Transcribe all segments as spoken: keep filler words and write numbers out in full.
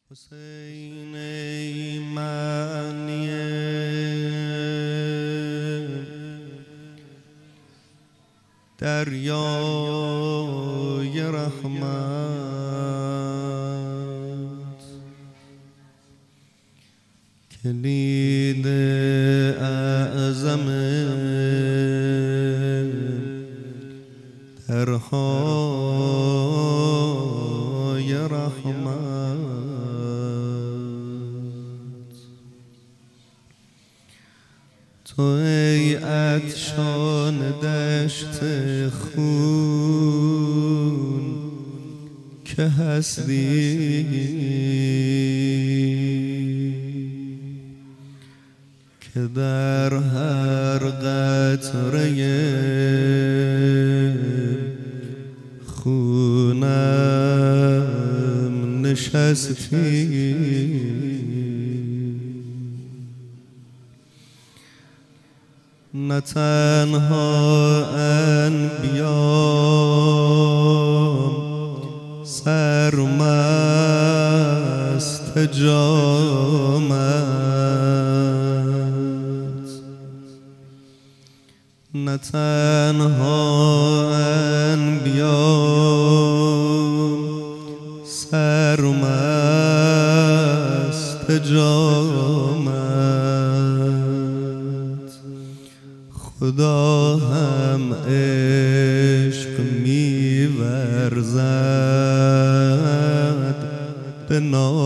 حسین ای معنی دریای رحمت، کلید اعظم درهای رحمت، تو ای عطشان دشت خون که هستی، که در هر قطره خونم نشستی، نه تنها انبیام سرمست جامت، نه تنها انبیام سرمست جامت، خدا هم عشق می‌ورزد به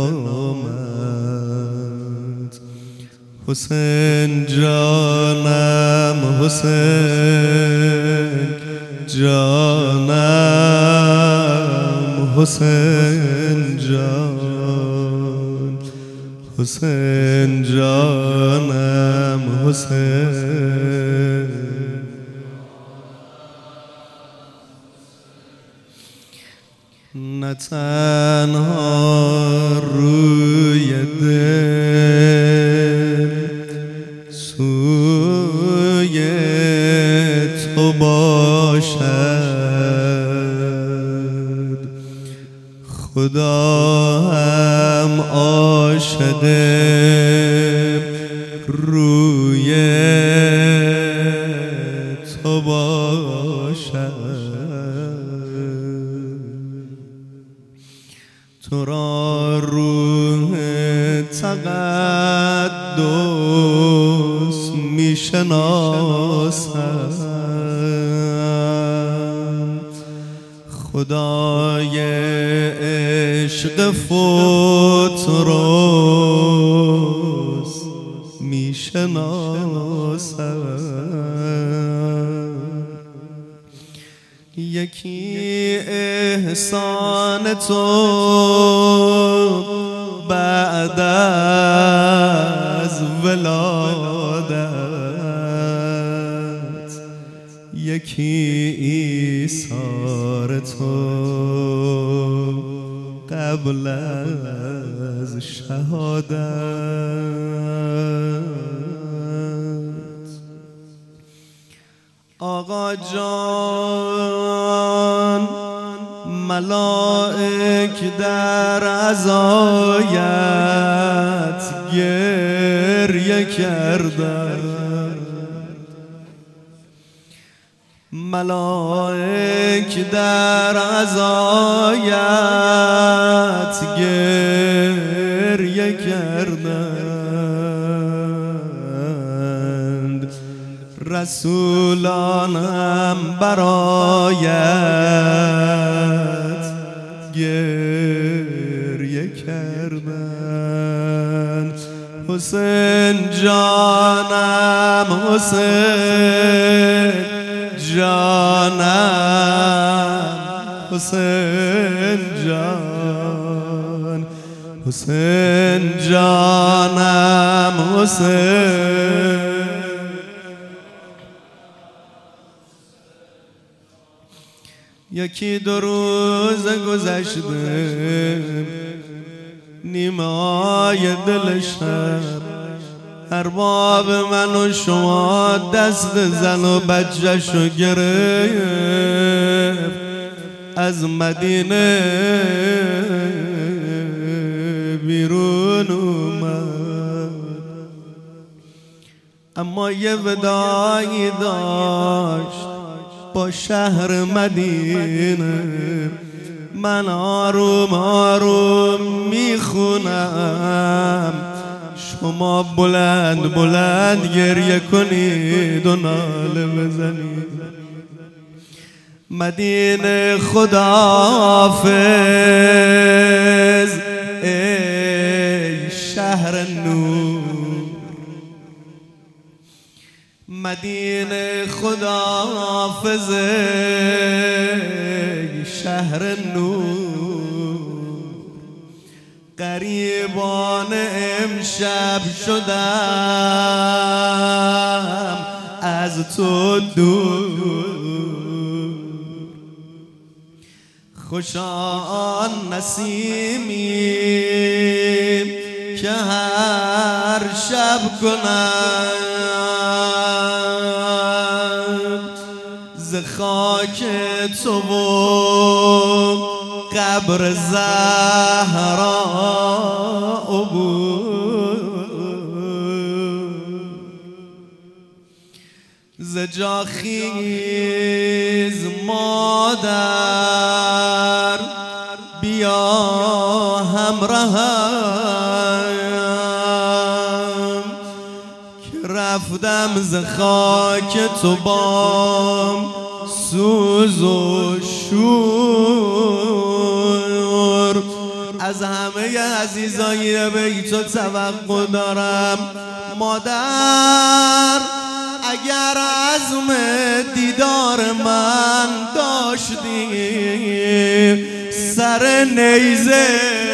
نامت. حسین جانم، حسین جانم، حسین جان، حسین جانم، حسین. نه تنها روی دل سوی تو باشد، خدا هم عاشق روی تو باشد. تو را روح تقدس می شناسم، خدای عشق فطرس می شناسم. یکی احسان تو بعد از ولادت، یکی ایثار تو قبل از شهادت. آقا جان ملائک در عزایت گریه کردند، ملائک در عزایت گریه کردند، رسولانم برایت گریه کردند. حسین جانم، حسین جانم، حسین جان، حسین جانم، حسین. یکی دو روز گذشته نیمه‌های دل شب، ارباب من و شما دست زن و بچه‌شو گرفت، از مدینه اما یه وداعی داشت با شهر مدینه. من آروم آروم میخونم، شما بلند بلند گریه کنید و ناله بزنید. مدینه خداحافظ ای شهر نور، مدینه خداحافظ ای شهر نور. غریبان امشب شدم از تو دور، خوش آن نسیمی که هر شب کند ز خاک تو و قبر زهرا عبور. ز جا خیز مادر بیا همراهم که رفتم ز خاک تو بام سوز و شور. از همه عزیزای بیتو توقع دارم مادر، اگر عزم دیدار من داشتی سر نیزه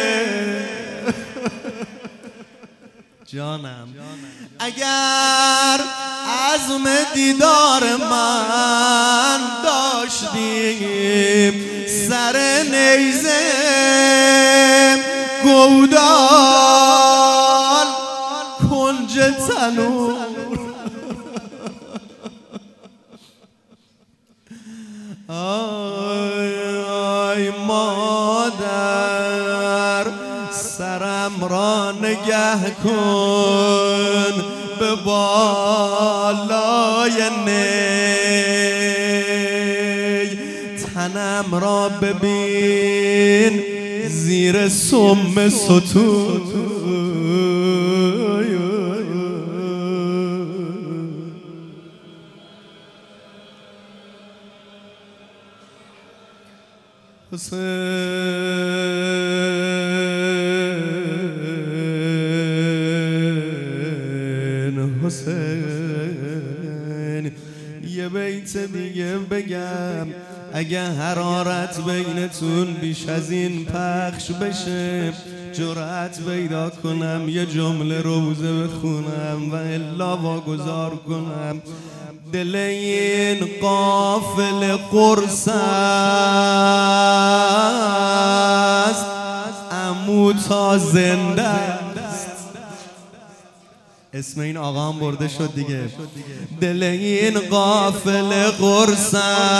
جانم، اگر عزم دیدار من داشتی سر نیزه گودال کنج تنور. آی آی مادر سرم را نگه کن به بالای نی، تنم را ببین زیر سم ستون. حسین حسین یه بیت دیگه بگم، اگه حرارت بینتون بیش از این پخش بشه جرأت پیدا کنم یه جمله روزه بخونم و الا واگذار کنم. دل این قافل قرص است عمو تا زنده است. اسم این آقا هم برده شد دیگه. دل این قافل قرص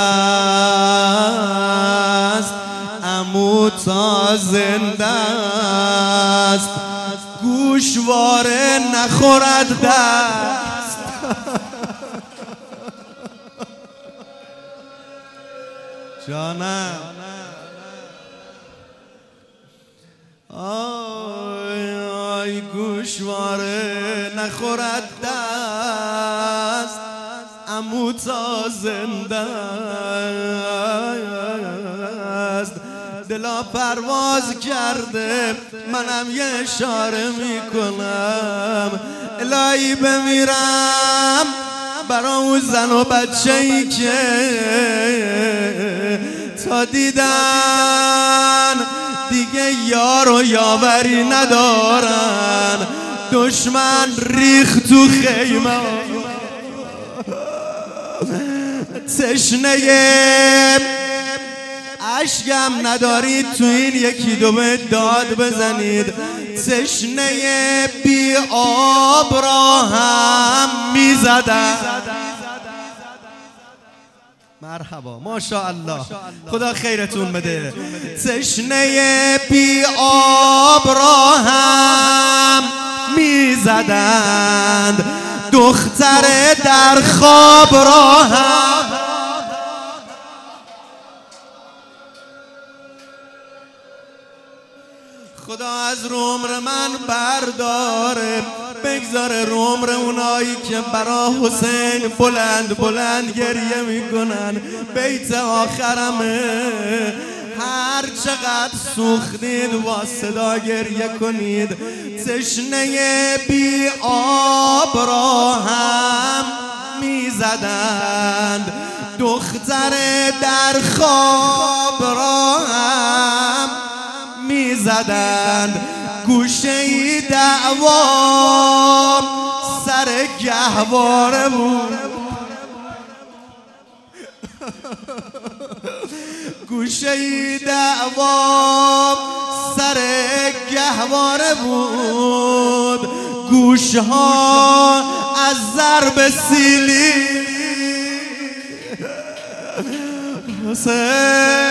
است عمو تا زنده است، گوشواره نخورد دست. جانم آی آی گوشواره نخورد دست عمو تا زنده است. دلا پرواز کرده منم یه اشاره میکنم، الهی بمیرم برا اون زن و بچه ای که تا دیدن دیگه یار و یاوری ندارن، دشمن ریخت تو خیمه تشنه اشکم ندارید تو این یکی دو بیت داد بزنید. تشنه بی آب را هم میزدن. مرحبا ماشاءالله خدا خیرتون بده. تشنه بی آب را هم میزدند، دختر در خواب راهم. خدا از رومر من برداره، بگذاره رومر اونایی که برا حسین بلند بلند گریه میکنن. بیت آخرمه هر چقدر سوختید با صدا گریه کنید. تشنه بی آب را هم میزدند، دختر در خواب را هم میزدند. گوشه دعوام سر گهواره بود، گوشه دعوام سر گهواره بود. گوشها از ضرب سیلی حسین